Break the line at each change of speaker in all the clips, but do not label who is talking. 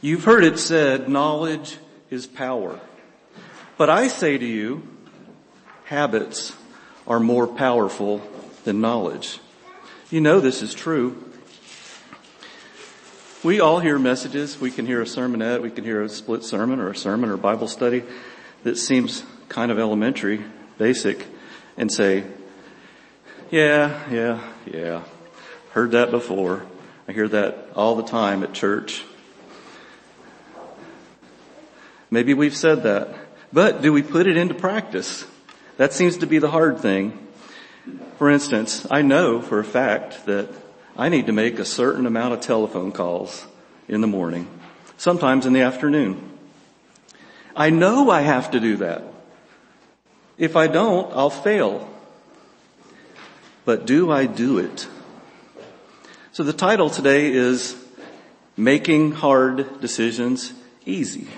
You've heard it said, knowledge is power. But I say to you, habits are more powerful than knowledge. You know this is true. We all hear messages. We can hear a sermonette, we can hear a split sermon or Bible study that seems kind of elementary, basic, and say, yeah, heard that before. I hear that all the time at church. Maybe we've said that, but do we put it into practice? That seems to be the hard thing. For instance, I know for a fact that I need to make a certain amount of telephone calls in the morning, sometimes in the afternoon. I know I have to do that. If I don't, I'll fail. But do I do it? So the title today is Making Hard Decisions Easy.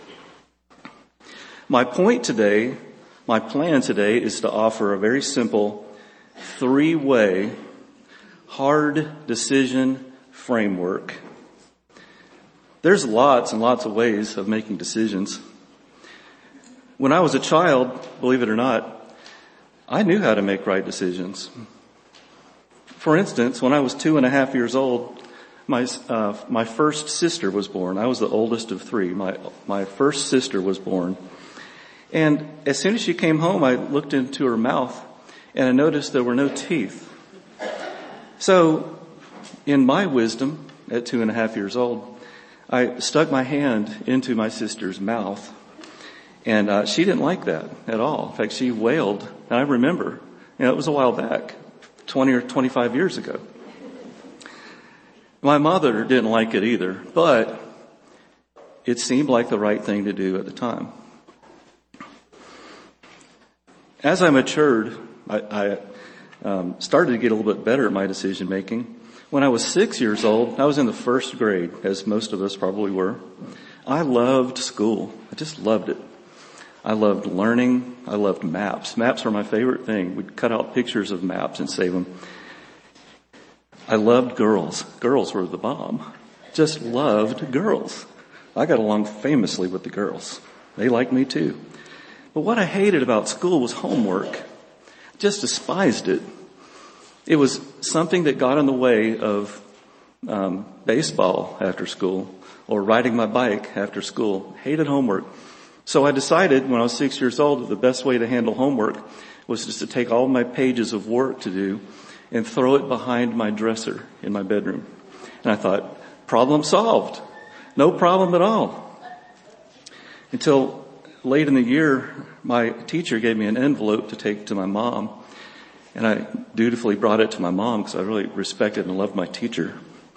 My plan today is to offer a very simple 3-way hard decision framework. There's lots and lots of ways of making decisions. When I was a child, believe it or not, I knew how to make right decisions. For instance, when I was 2.5 years old, my first sister was born. I was the oldest of 3. My first sister was born. And as soon as she came home, I looked into her mouth and I noticed there were no teeth. So, in my wisdom, at 2.5 years old, I stuck my hand into my sister's mouth. And she didn't like that at all. In fact, she wailed. And I remember, it was a while back, 20 or 25 years ago. My mother didn't like it either, but it seemed like the right thing to do at the time. As I matured, I started to get a little bit better at my decision making. When I was 6 years old, I was in the first grade, as most of us probably were. I loved school. I just loved it. I loved learning. I loved maps. Maps were my favorite thing. We'd cut out pictures of maps and save them. I loved girls. Girls were the bomb. Just loved girls. I got along famously with the girls. They liked me too. But what I hated about school was homework. Just despised it. It was something that got in the way of baseball after school or riding my bike after school. Hated homework. So I decided when I was 6 years old that the best way to handle homework was just to take all my pages of work to do and throw it behind my dresser in my bedroom. And I thought, problem solved. No problem at all. Until late in the year, my teacher gave me an envelope to take to my mom. And I dutifully brought it to my mom because I really respected and loved my teacher.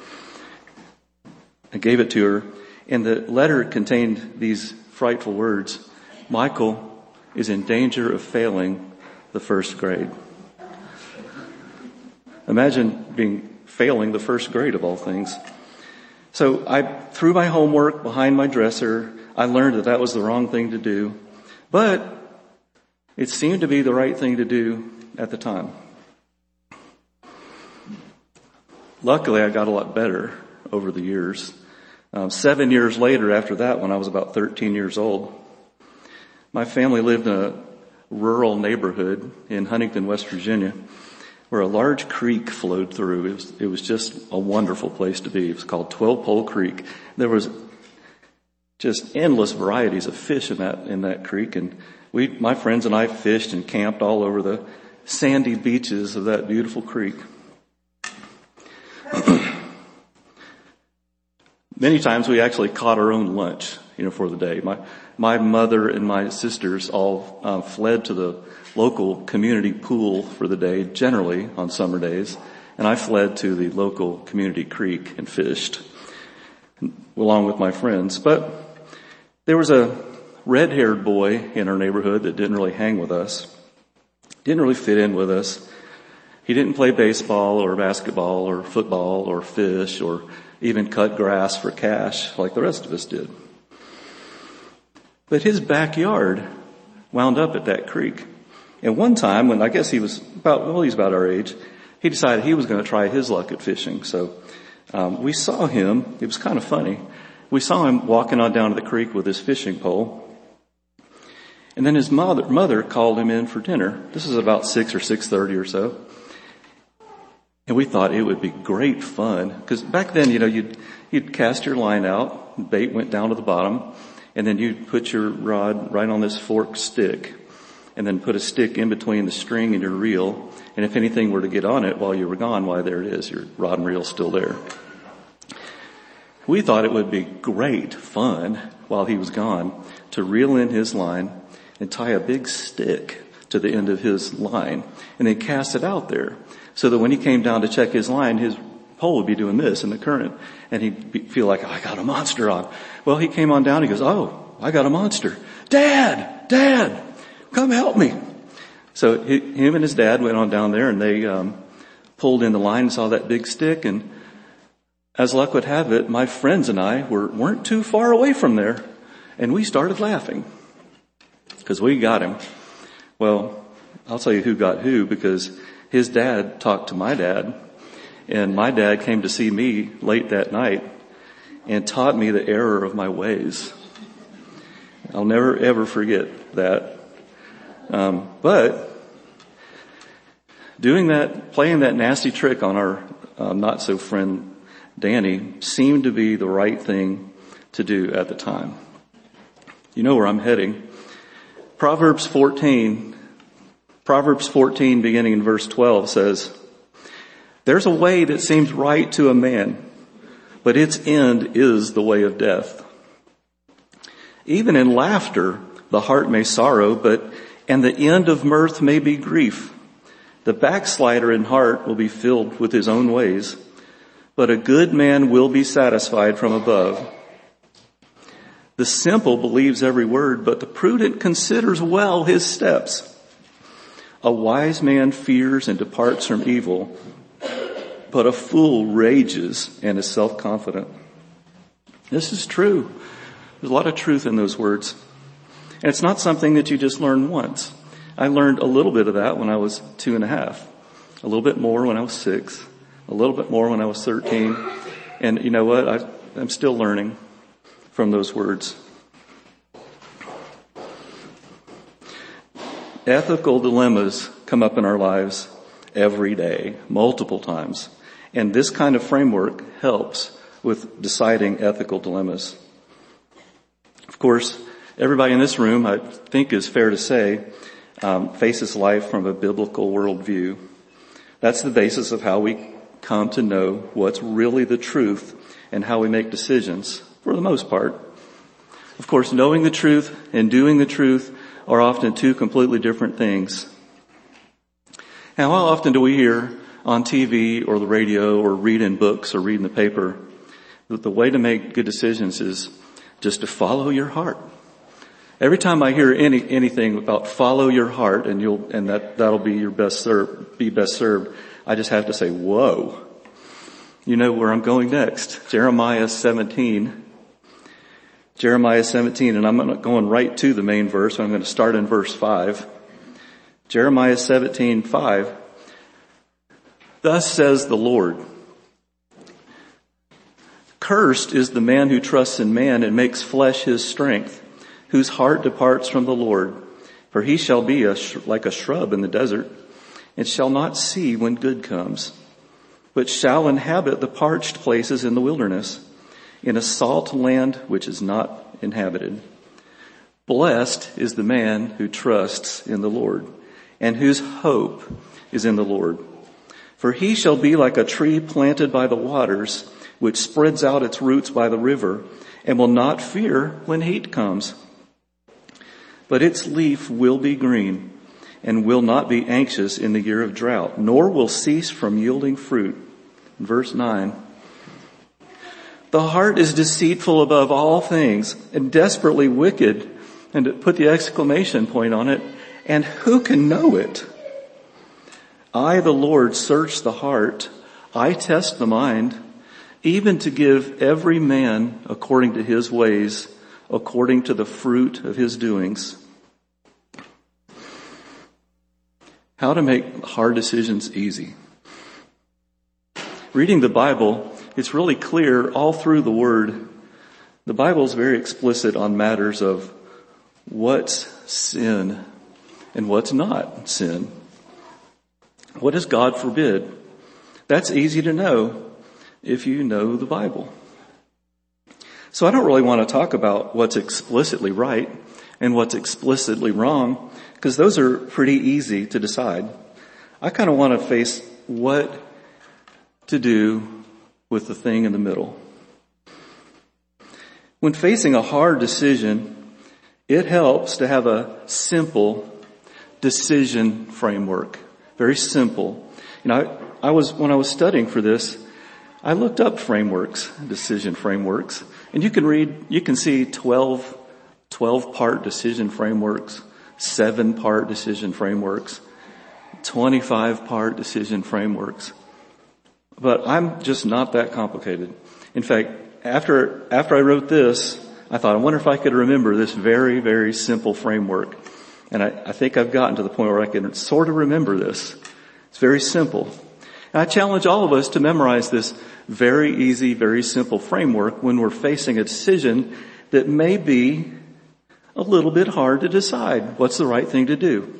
I gave it to her, and the letter contained these frightful words: Michael is in danger of failing the first grade. Imagine failing the first grade of all things. So I threw my homework behind my dresser. I learned that was the wrong thing to do, but it seemed to be the right thing to do at the time. Luckily, I got a lot better over the years. 7 years later after that, when I was about 13 years old, my family lived in a rural neighborhood in Huntington, West Virginia, where a large creek flowed through. It was just a wonderful place to be. It was called 12 Pole Creek. There was just endless varieties of fish in that creek, and my friends and I fished and camped all over the sandy beaches of that beautiful creek. Many times we actually caught our own lunch, for the day. My mother and my sisters all fled to the local community pool for the day, generally on summer days, and I fled to the local community creek and fished along with my friends. But there was a red-haired boy in our neighborhood that didn't really hang with us, didn't really fit in with us. He didn't play baseball or basketball or football or fish or even cut grass for cash like the rest of us did. But his backyard wound up at that creek. And one time, when I guess he was about our age, he decided he was going to try his luck at fishing. So we saw him. It was kind of funny. We saw him walking on down to the creek with his fishing pole. And then his mother called him in for dinner. This is about 6 or 6:30 or so. And we thought it would be great fun. Because back then, you'd cast your line out, bait went down to the bottom, and then you'd put your rod right on this forked stick, and then put a stick in between the string and your reel. And if anything were to get on it while you were gone, why, there it is, your rod and reel's still there. We thought it would be great fun while he was gone to reel in his line and tie a big stick to the end of his line and then cast it out there so that when he came down to check his line, his pole would be doing this in the current and he'd feel like, I got a monster on. Well, he came on down, he goes, I got a monster. Dad, come help me. So him and his dad went on down there and they pulled in the line and saw that big stick, and as luck would have it, my friends and I weren't too far away from there, and we started laughing because we got him. Well, I'll tell you who got who, because his dad talked to my dad, and my dad came to see me late that night and taught me the error of my ways. I'll never ever forget that. But doing that, playing that nasty trick on our not so friend Danny seemed to be the right thing to do at the time. You know where I'm heading. Proverbs 14 beginning in verse 12 says, "There's a way that seems right to a man, but its end is the way of death. Even in laughter, the heart may sorrow, and the end of mirth may be grief. The backslider in heart will be filled with his own ways, but a good man will be satisfied from above. The simple believes every word, but the prudent considers well his steps. A wise man fears and departs from evil, but a fool rages and is self-confident." This is true. There's a lot of truth in those words. And it's not something that you just learn once. I learned a little bit of that when I was 2.5, a little bit more when I was 6, a little bit more when I was 13. And you know what? I'm still learning from those words. Ethical dilemmas come up in our lives every day, multiple times. And this kind of framework helps with deciding ethical dilemmas. Of course, everybody in this room, I think is fair to say, faces life from a biblical worldview. That's the basis of how we come to know what's really the truth and how we make decisions, for the most part. Of course, knowing the truth and doing the truth are often two completely different things. Now, how often do we hear on TV or the radio or read in books or read in the paper that the way to make good decisions is just to follow your heart? Every time I hear anything about follow your heart and that'll be your best served, I just have to say, whoa. You know where I'm going next. Jeremiah 17, and I'm not going right to the main verse. I'm going to start in verse 5. Jeremiah 17:5. "Thus says the Lord, cursed is the man who trusts in man and makes flesh his strength, whose heart departs from the Lord. For he shall be like a shrub in the desert, and shall not see when good comes, but shall inhabit the parched places in the wilderness, in a salt land which is not inhabited. Blessed is the man who trusts in the Lord, and whose hope is in the Lord. For he shall be like a tree planted by the waters, which spreads out its roots by the river, and will not fear when heat comes. But its leaf will be green, and will not be anxious in the year of drought, nor will cease from yielding fruit." Verse 9. "The heart is deceitful above all things, and desperately wicked," and to put the exclamation point on it, "and who can know it? I, the Lord, search the heart. I test the mind, even to give every man according to his ways, according to the fruit of his doings." How to make hard decisions easy. Reading the Bible, it's really clear all through the Word The Bible is very explicit on matters of what's sin and what's not sin. What does God forbid? That's easy to know if you know the Bible. So I don't really want to talk about what's explicitly right and what's explicitly wrong, because those are pretty easy to decide. I kind of want to face what to do with the thing in the middle. When facing a hard decision, it helps to have a simple decision framework. Very simple. When I was studying for this, I looked up frameworks, decision frameworks, and you can see 12-part decision frameworks, 7-part decision frameworks, 25-part decision frameworks. But I'm just not that complicated. In fact, after I wrote this, I thought, I wonder if I could remember this very, very simple framework. And I think I've gotten to the point where I can sort of remember this. It's very simple. And I challenge all of us to memorize this very easy, very simple framework when we're facing a decision that may be a little bit hard to decide what's the right thing to do.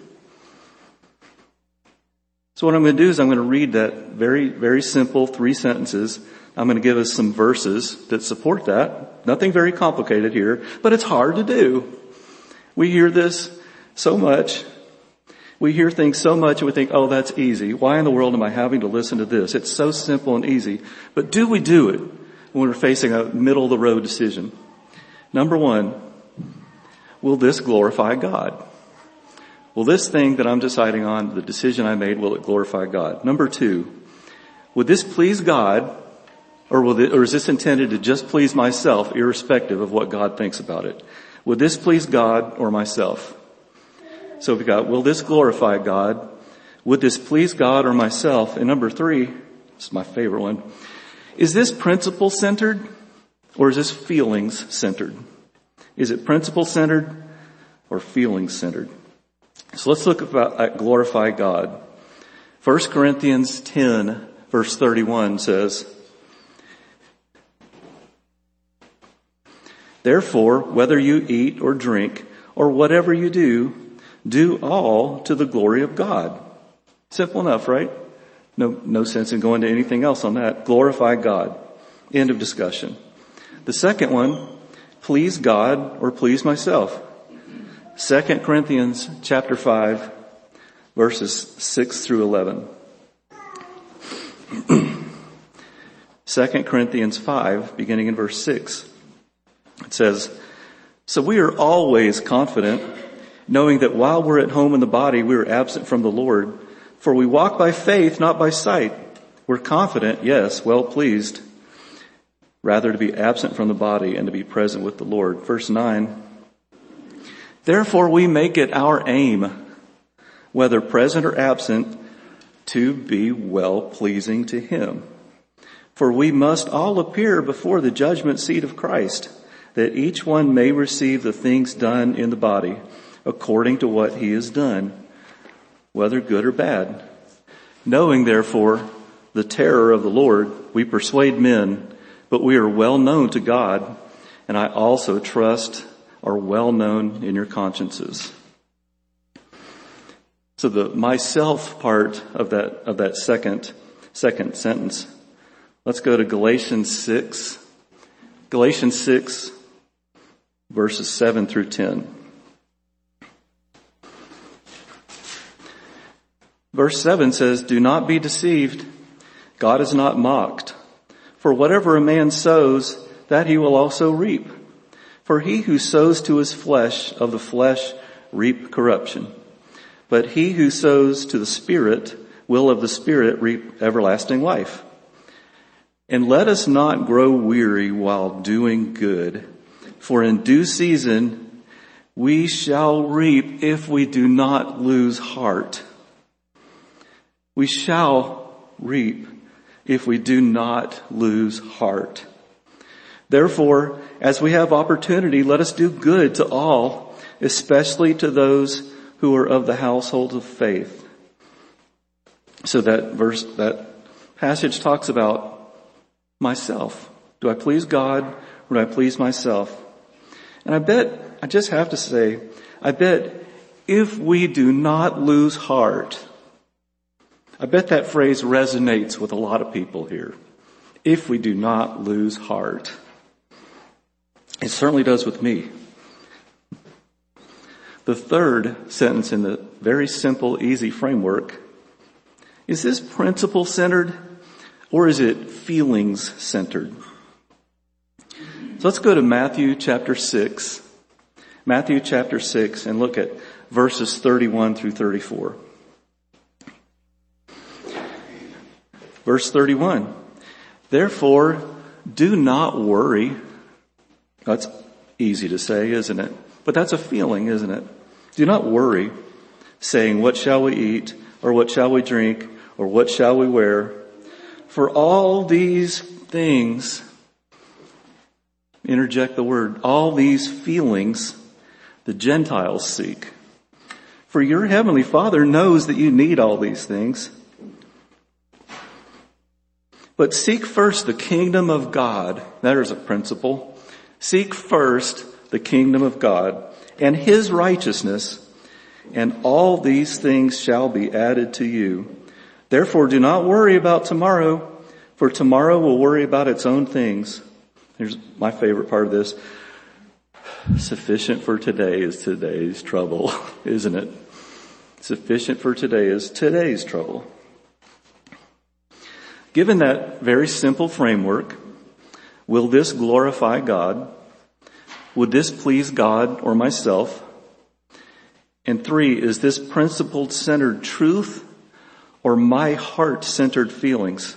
So what I'm going to do is I'm going to read that very, very simple 3 sentences. I'm going to give us some verses that support that. Nothing very complicated here, but it's hard to do. We hear this so much. We hear things so much and we think, oh, that's easy. Why in the world am I having to listen to this? It's so simple and easy. But do we do it when we're facing a middle-of-the-road decision? Number 1, will this glorify God? Will this thing that I'm deciding on, the decision I made, will it glorify God? Number 2, would this please God, or is this intended to just please myself, irrespective of what God thinks about it? Would this please God or myself? So we've got, will this glorify God? Would this please God or myself? And number 3, this is my favorite one, is this principle-centered or is this feelings-centered? Is it principle-centered or feelings-centered? So let's look at glorify God. 1 Corinthians 10 verse 31 says, therefore, whether you eat or drink or whatever you do all to the glory of God. Simple enough, right? No sense in going to anything else on that. Glorify God. End of discussion. The second one, please God or please myself. 2 Corinthians chapter 5, verses 6 through 11. 2 Corinthians 5, beginning in verse 6. It says, so we are always confident, knowing that while we're at home in the body, we are absent from the Lord. For we walk by faith, not by sight. We're confident, yes, well pleased, rather to be absent from the body and to be present with the Lord. Verse 9. Therefore we make it our aim, whether present or absent, to be well-pleasing to Him. For we must all appear before the judgment seat of Christ, that each one may receive the things done in the body, according to what he has done, whether good or bad. Knowing, therefore, the terror of the Lord, we persuade men, but we are well known to God, and I also trust are well known in your consciences. So the myself part of that second sentence. Let's go to Galatians 6. Galatians 6, verses 7 through 10. Verse 7 says, do not be deceived. God is not mocked. For whatever a man sows, that he will also reap. For he who sows to his flesh, of the flesh reap corruption. But he who sows to the Spirit will of the Spirit reap everlasting life. And let us not grow weary while doing good, for in due season we shall reap if we do not lose heart. We shall reap if we do not lose heart. Therefore, as we have opportunity, let us do good to all, especially to those who are of the household of faith. So that passage talks about myself. Do I please God Would I please myself? And I just have to say, I bet if we do not lose heart, I bet that phrase resonates with a lot of people here. If we do not lose heart. It certainly does with me. The third sentence in the very simple, easy framework, is this principle-centered or is it feelings-centered? So let's go to Matthew chapter 6. Matthew chapter 6 and look at verses 31 through 34. Verse 31. Therefore, do not worry. That's easy to say, isn't it? But that's a feeling, isn't it? Do not worry, saying, what shall we eat, or what shall we drink, or what shall we wear? For all these things, interject the word, all these feelings the Gentiles seek. For your heavenly Father knows that you need all these things. But seek first the kingdom of God. That is a principle. Seek first the kingdom of God and his righteousness, and all these things shall be added to you. Therefore do not worry about tomorrow, for tomorrow will worry about its own things. Here's my favorite part of this. Sufficient for today is today's trouble, isn't it? Sufficient for today is today's trouble. Given that very simple framework, will this glorify God? Would this please God or myself? And 3, is this principle-centered truth or my heart-centered feelings?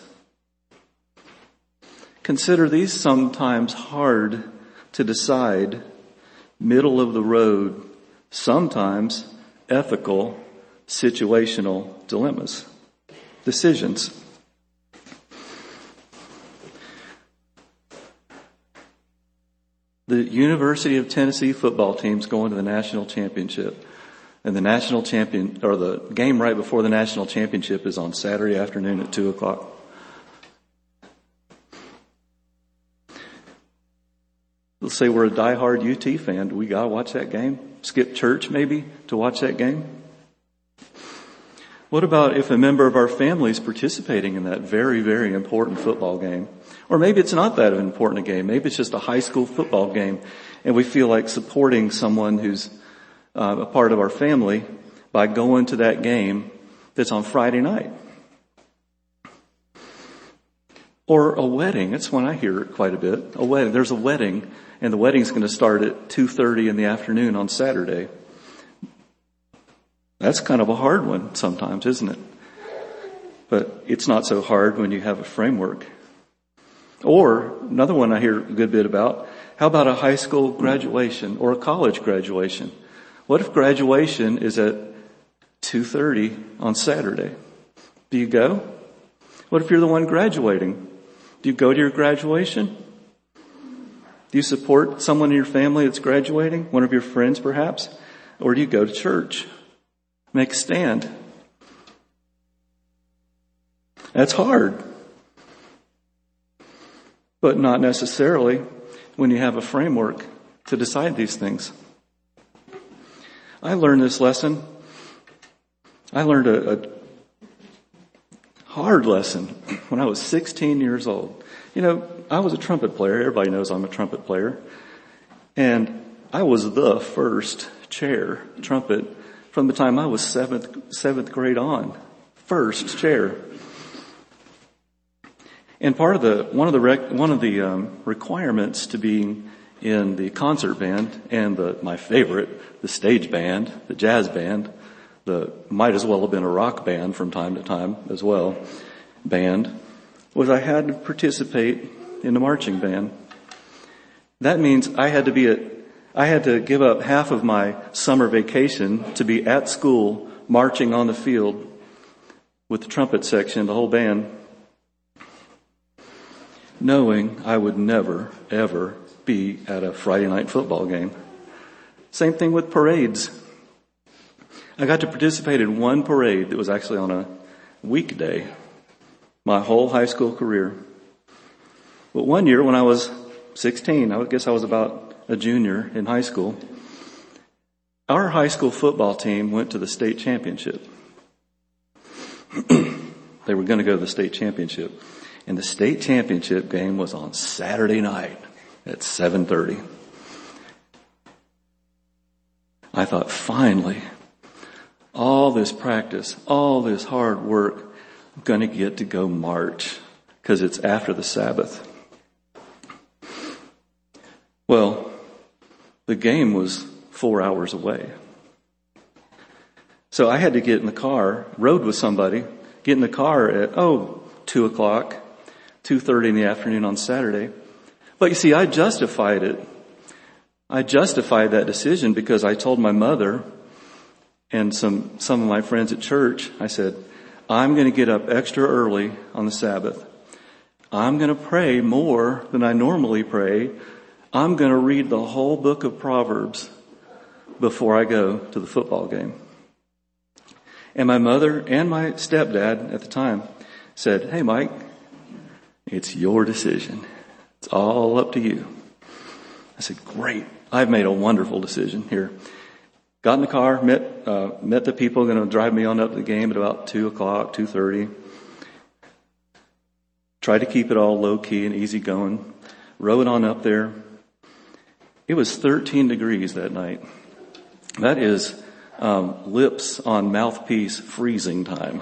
Consider these sometimes hard to decide, middle of the road, sometimes ethical, situational dilemmas, decisions. The University of Tennessee football team's going to the national championship. And the game right before the national championship is on Saturday afternoon at 2:00. Let's say we're a diehard UT fan. Do we gotta watch that game? Skip church maybe to watch that game? What about if a member of our family is participating in that very, very important football game? Or maybe it's not that important a game. Maybe it's just a high school football game and we feel like supporting someone who's a part of our family by going to that game that's on Friday night. Or a wedding. That's when I hear it quite a bit. A wedding. There's a wedding and the wedding's going to start at 2:30 in the afternoon on Saturday. That's kind of a hard one sometimes, isn't it? But it's not so hard when you have a framework. Or another one I hear a good bit about, how about a high school graduation or a college graduation? What if graduation is at 2:30 on Saturday? Do you go? What if you're the one graduating? Do you go to your graduation? Do you support someone in your family that's graduating? One of your friends perhaps? Or do you go to church? Make a stand. That's hard. But not necessarily when you have a framework to decide these things. I learned this lesson. I learned a hard lesson when I was 16 years old. You know, I was a trumpet player. Everybody knows I'm a trumpet player. And I was the first chair trumpet from the time I was seventh grade on. First chair. And one of the requirements to being in the concert band and my favorite, the stage band, the jazz band, might as well have been a rock band from time to time as well, band, was I had to participate in the marching band. That means I had to give up half of my summer vacation to be at school marching on the field with the trumpet section, the whole band, knowing I would never, ever be at a Friday night football game. Same thing with parades. I got to participate in one parade that was actually on a weekday, my whole high school career. But one year when I was 16. I guess I was about a junior in high school. Our high school football team went to the state championship. They were going to go to the state championship. And the state championship game was on Saturday night at 7:30. I thought, finally, all this practice, all this hard work, I'm going to get to go march because it's after the Sabbath. Well, the game was 4 hours away. So I had to get in the car, rode with somebody, get in the car at, 2 o'clock, 2:30 in the afternoon on Saturday. But you see, I justified it. I justified that decision because I told my mother and some of my friends at church, I said, I'm going to get up extra early on the Sabbath. I'm going to pray more than I normally pray. I'm going to read the whole book of Proverbs before I go to the football game. And my mother and my stepdad at the time said, hey, Mike, it's your decision. It's all up to you. I said, great. I've made a wonderful decision here. Got in the car, met the people going to drive me on up to the game at about 2 o'clock, 2:30. Tried to keep it all low key and easy going. Rode on up there. It was 13 degrees that night. That is lips on mouthpiece freezing time.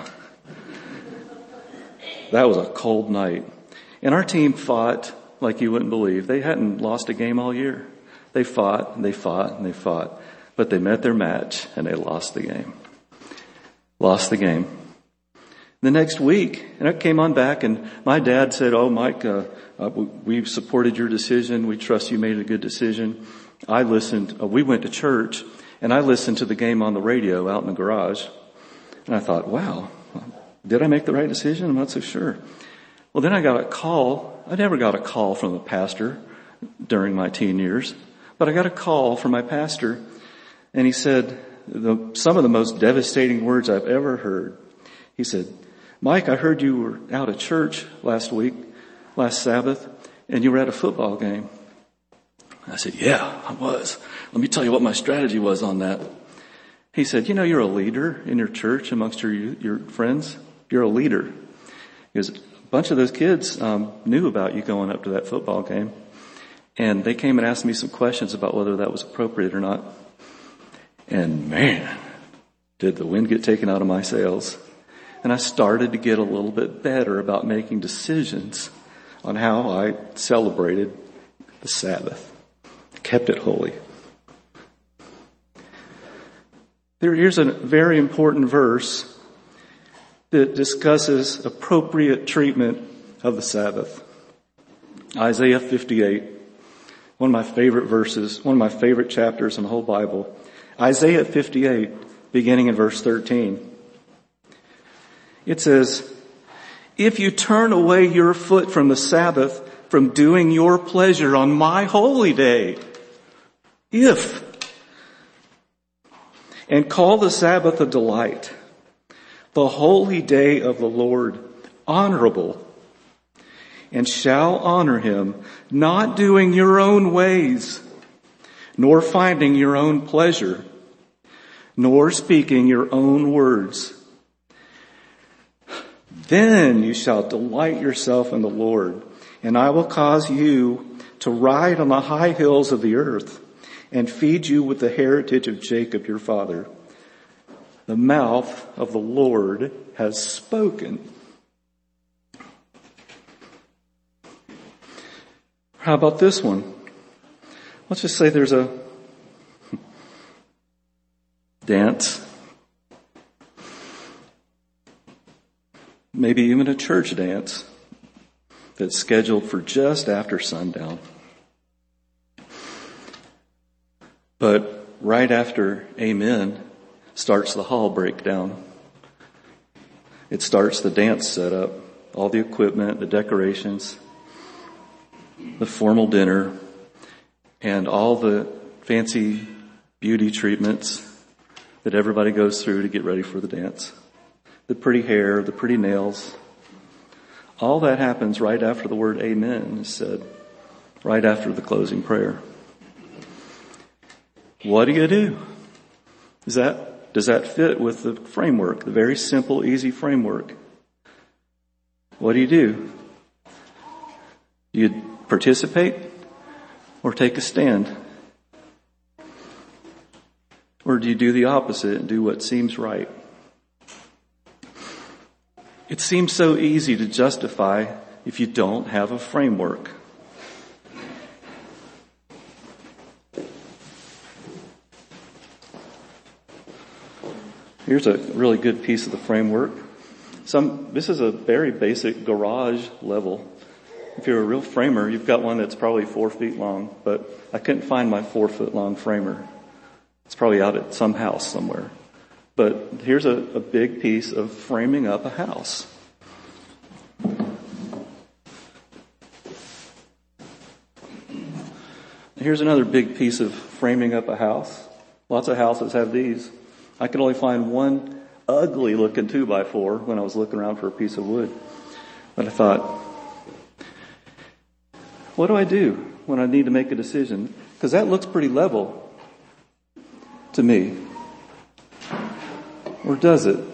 That was a cold night. And our team fought like you wouldn't believe. They hadn't lost a game all year. They fought and they fought and they fought. But they met their match and they lost the game. Lost the game. The next week, and I came on back and my dad said, oh, Mike, we supported your decision. We trust you made a good decision. I listened. We went to church and I listened to the game on the radio out in the garage. And I thought, wow, did I make the right decision? I'm not so sure. Well, then I got a call. I never got a call from the pastor during my teen years, but I got a call from my pastor, and he said some of the most devastating words I've ever heard. He said, Mike, I heard you were out at church last Sabbath, and you were at a football game. I said, yeah, I was. Let me tell you what my strategy was on that. He said, you know, you're a leader in your church amongst your friends. You're a leader. He goes, a bunch of those kids knew about you going up to that football game. And they came and asked me some questions about whether that was appropriate or not. And man, did the wind get taken out of my sails. And I started to get a little bit better about making decisions on how I celebrated the Sabbath. Kept it holy. Here's a very important verse that discusses appropriate treatment of the Sabbath. Isaiah 58, one of my favorite verses, one of my favorite chapters in the whole Bible. Isaiah 58, beginning in verse 13. It says, if you turn away your foot from the Sabbath, from doing your pleasure on my holy day, and call the Sabbath a delight, the holy day of the Lord honorable, and shall honor him, not doing your own ways, nor finding your own pleasure, nor speaking your own words. Then you shall delight yourself in the Lord, and I will cause you to ride on the high hills of the earth, and feed you with the heritage of Jacob your father. The mouth of the Lord has spoken. How about this one? Let's just say there's a dance. Maybe even a church dance that's scheduled for just after sundown. But right after Amen starts the hall breakdown. It starts the dance setup, all the equipment, the decorations, the formal dinner, and all the fancy beauty treatments that everybody goes through to get ready for the dance. The pretty hair, the pretty nails. All that happens right after the word Amen is said. right after the closing prayer. What do? Does that fit with the framework, the very simple, easy framework? What do? Do you participate or take a stand? Or do you do the opposite and do what seems right? It seems so easy to justify if you don't have a framework. Here's a really good piece of the framework. This is a very basic garage level. If you're a real framer, you've got one that's probably 4 feet long, but I couldn't find my 4 foot long framer. It's probably out at some house somewhere. But here's a big piece of framing up a house. Here's another big piece of framing up a house. Lots of houses have these. I could only find one ugly looking 2x4 when I was looking around for a piece of wood. But I thought, what do I do when I need to make a decision? Because that looks pretty level to me. Or does it?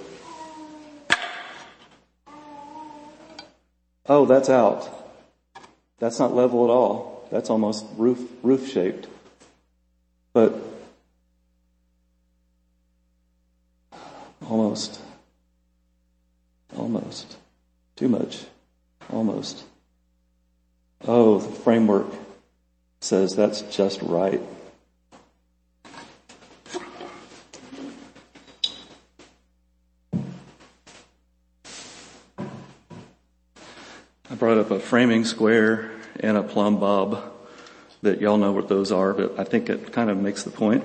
Oh, that's out. That's not level at all. That's almost roof shaped. But almost. Too much. Almost. Oh, the framework says that's just right. I brought up a framing square and a plumb bob that y'all know what those are, but I think it kind of makes the point.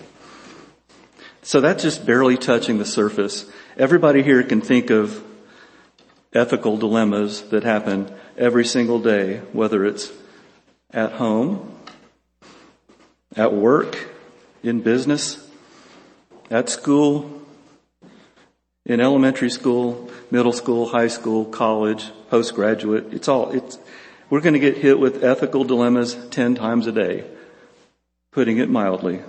So that's just barely touching the surface. Everybody here can think of ethical dilemmas that happen every single day, whether it's at home, at work, in business, at school, in elementary school, middle school, high school, college, postgraduate. We're going to get hit with ethical dilemmas 10 times a day, putting it mildly.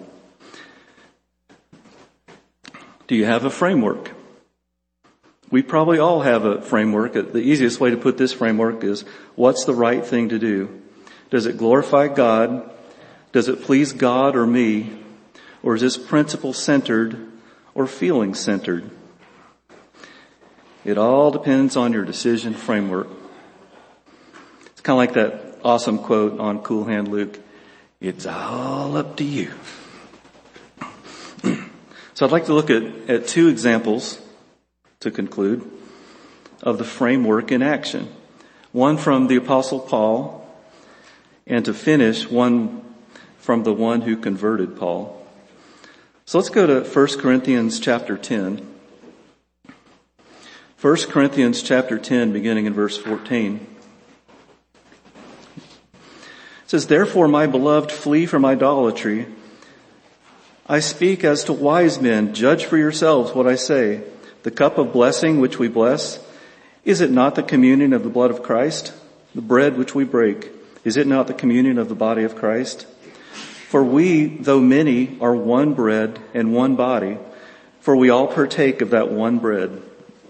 Do you have a framework? We probably all have a framework. The easiest way to put this framework is, what's the right thing to do? Does it glorify God? Does it please God or me? Or is this principle-centered or feeling-centered? It all depends on your decision framework. It's kind of like that awesome quote on Cool Hand Luke. It's all up to you. So I'd like to look at 2 examples to conclude of the framework in action. One from the Apostle Paul, and to finish, one from the one who converted Paul. So let's go to 1 Corinthians chapter 10. 1 Corinthians chapter 10, beginning in verse 14. It says, "Therefore, my beloved, flee from idolatry. I speak as to wise men. Judge for yourselves what I say. The cup of blessing which we bless, is it not the communion of the blood of Christ? The bread which we break, is it not the communion of the body of Christ? For we, though many, are one bread and one body, for we all partake of that one bread.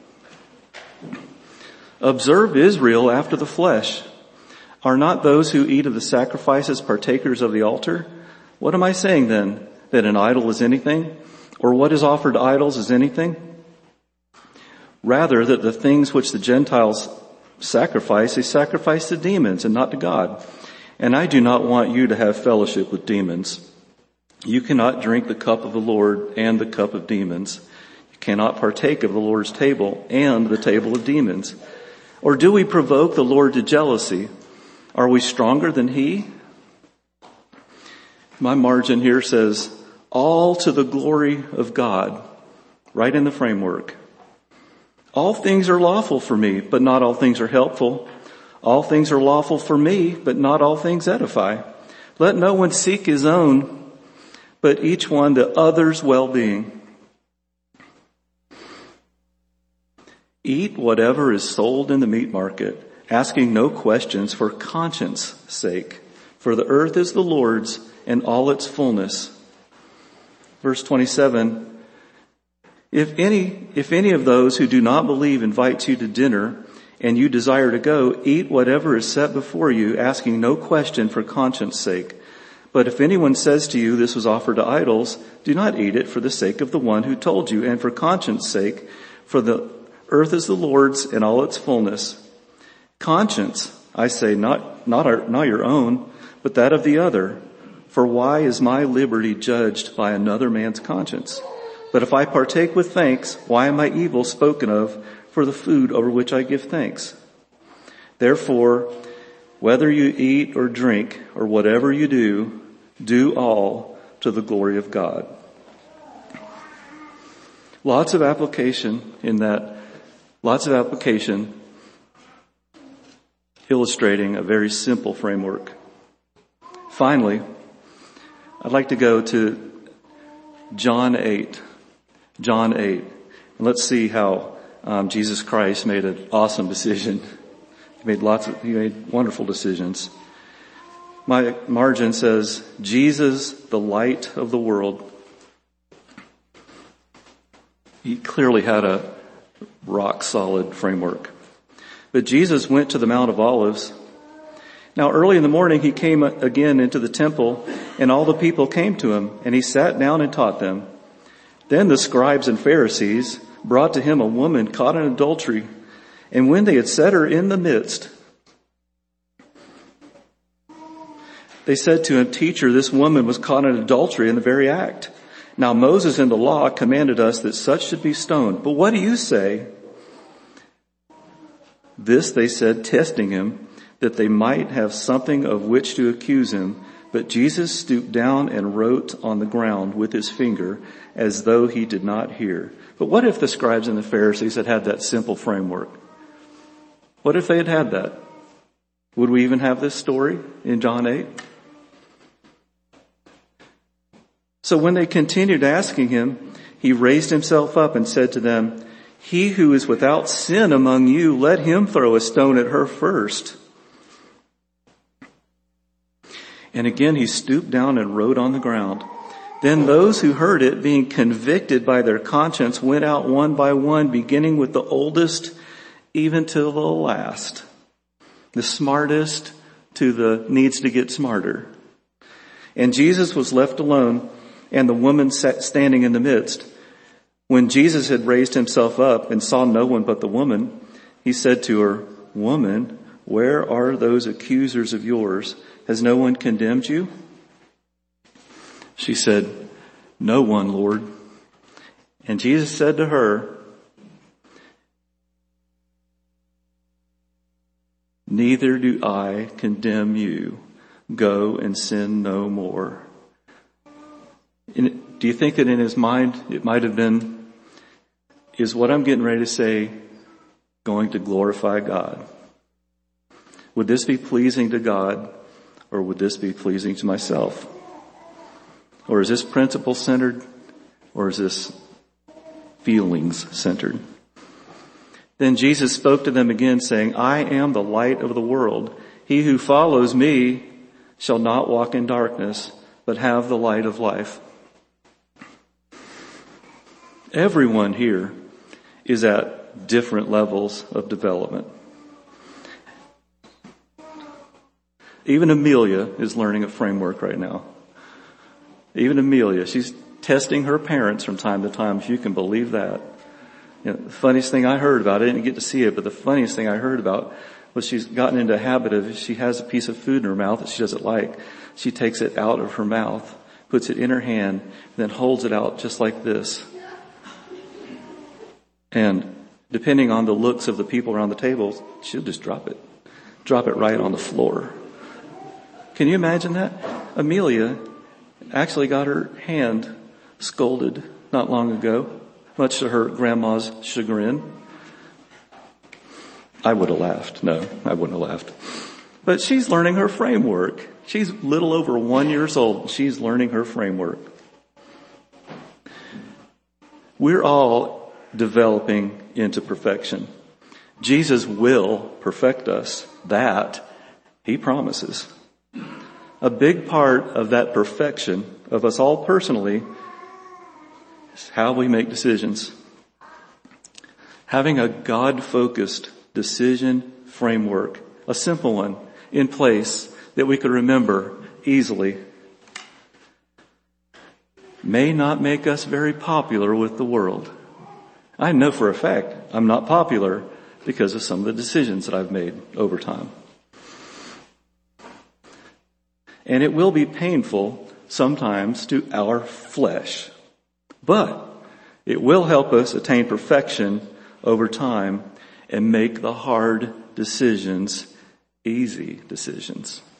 Observe Israel after the flesh. Are not those who eat of the sacrifices partakers of the altar? What am I saying then? That an idol is anything? Or what is offered to idols is anything? Rather, that the things which the Gentiles sacrifice, they sacrifice to demons and not to God. And I do not want you to have fellowship with demons. You cannot drink the cup of the Lord and the cup of demons. You cannot partake of the Lord's table and the table of demons. Or do we provoke the Lord to jealousy? Are we stronger than He?" My margin here says, all to the glory of God, right in the framework. All things are lawful for me, but not all things are helpful. All things are lawful for me, but not all things edify. Let no one seek his own, but each one the other's well-being. Eat whatever is sold in the meat market, asking no questions for conscience sake. For the earth is the Lord's and all its fullness. Verse 27, if any of those who do not believe invites you to dinner, and you desire to go, eat whatever is set before you, asking no question for conscience sake. But if anyone says to you, this was offered to idols, do not eat it for the sake of the one who told you, and for conscience sake, for the earth is the Lord's and all its fullness. Conscience, I say, not your own, but that of the other. For why is my liberty judged by another man's conscience? But if I partake with thanks, why am I evil spoken of for the food over which I give thanks? Therefore, whether you eat or drink or whatever you do, do all to the glory of God. Lots of application in that, lots of application illustrating a very simple framework. Finally, I'd like to go to John 8. John 8. And let's see how Jesus Christ made an awesome decision. He made wonderful decisions. My margin says, Jesus, the light of the world. He clearly had a rock solid framework. But Jesus went to the Mount of Olives. Now early in the morning he came again into the temple, and all the people came to him, and he sat down and taught them. Then the scribes and Pharisees brought to him a woman caught in adultery, and when they had set her in the midst, they said to him, Teacher, this woman was caught in adultery in the very act. Now Moses in the law commanded us that such should be stoned. But what do you say? This they said, testing him, that they might have something of which to accuse him. But Jesus stooped down and wrote on the ground with his finger, as though he did not hear. But what if the scribes and the Pharisees had had that simple framework? What if they had had that? Would we even have this story in John 8? So when they continued asking him, he raised himself up and said to them, He who is without sin among you, let him throw a stone at her first. And again he stooped down and wrote on the ground. Then those who heard it, being convicted by their conscience, went out one by one, beginning with the oldest, even to the last. The smartest to the needs to get smarter. And Jesus was left alone, and the woman sat standing in the midst. When Jesus had raised himself up and saw no one but the woman, he said to her, Woman, where are those accusers of yours? Has no one condemned you? She said, No one, Lord. And Jesus said to her, Neither do I condemn you. Go and sin no more. Do you think that in his mind it might have been, is what I'm getting ready to say going to glorify God? Would this be pleasing to God, or would this be pleasing to myself? Or is this principle centered, or is this feelings centered? Then Jesus spoke to them again, saying, I am the light of the world. He who follows me shall not walk in darkness, but have the light of life. Everyone here is at different levels of development. Even Amelia is learning a framework right now. Even Amelia, she's testing her parents from time to time, if you can believe that. You know, the funniest thing I heard about it, I didn't get to see it, but the funniest thing I heard about was she's gotten into a habit of, she has a piece of food in her mouth that she doesn't like. She takes it out of her mouth, puts it in her hand, and then holds it out just like this. And depending on the looks of the people around the table, she'll just drop it right on the floor. Can you imagine that? Amelia actually got her hand scolded not long ago, much to her grandma's chagrin. I would have laughed. No, I wouldn't have laughed. But she's learning her framework. She's little over 1 year old. She's learning her framework. We're all developing into perfection. Jesus will perfect us. That He promises. A big part of that perfection of us all personally is how we make decisions. Having a God-focused decision framework, a simple one, in place that we could remember easily, may not make us very popular with the world. I know for a fact I'm not popular because of some of the decisions that I've made over time. And it will be painful sometimes to our flesh, but it will help us attain perfection over time and make the hard decisions easy decisions.